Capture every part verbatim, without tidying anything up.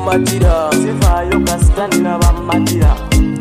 tomatira sifaayo kasita nina bammatira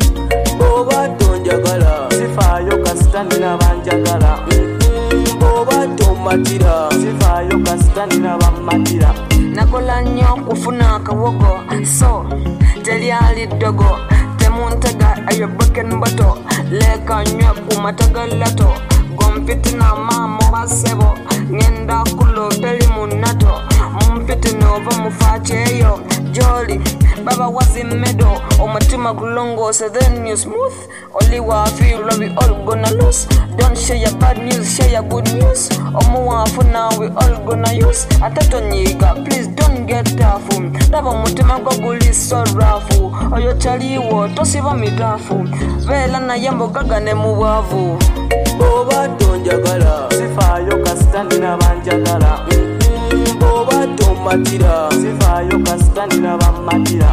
bw'oba tonjagala sifaayo kasita nina banjagala bw'oba tomatira sifaayo kasita nina bammatira nakola nnyo okufuna akawogo so teryali ddogo temuntega eyo broken bottle leka nywe ku matagalato gompitina maamo basebo ngenda kulo teri munato mumpitina ova mufaaceeyo joli baba wazi medo omutima gulongose then you smooth only wa feel we all gonna lose don't share your bad news share your good news omuwafu now we all gonna use atatonyiga please don't get tough daba omutima gwo guli so rough oyo chaliwo tosiba mitafu vela na yambo gagane mu bwavu bw'oba tonjagala sifaayo kasita nina banjagala bw'oba tomatira sifaayo kasita nina bammatira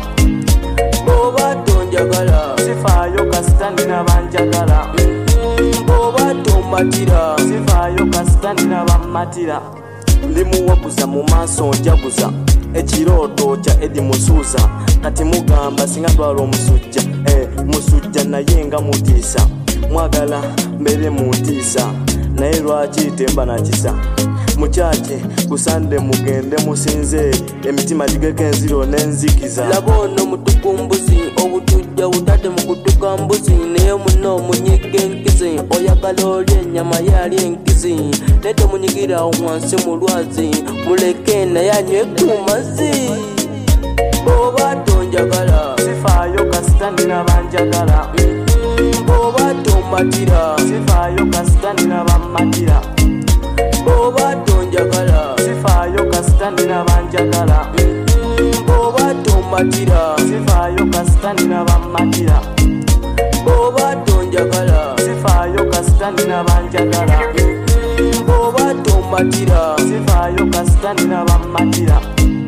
bw'oba tonjagala sifaayo kasita nina banjagala bw'oba tomatira sifaayo kasita nina bammatira limuwaguza mu maaso njaguza ekirooto kya Edi Musuuza kati mugamba singa twala omusujja eh, musujja naye nga mutiisa mwagala mbere muntiisa naye lwaki temba nakisa mukyake kusande mugende musinze emitima gigeko enziro n'enzikiza laba ono mutukumbuzi obutujja budade mu kutuka mbuzi naye muno munyiga enkizi oyagala olya ennyama yali enkizi naye temunyigira wansi mu lwazi muleke naye anywe ku mazzi bw'oba tonjagala sifaayo kasita nina banjagala bw'oba tomatira sifaayo kasita nina bammatira bw'oba tonjagala sifaayo kasita nina banjagala bw'oba tomatira sifaayo kasita nina bammatira bw'oba tonjagala sifaayo kasita nina banjagala bw'oba tomatira sifaayo kasita nina bammatira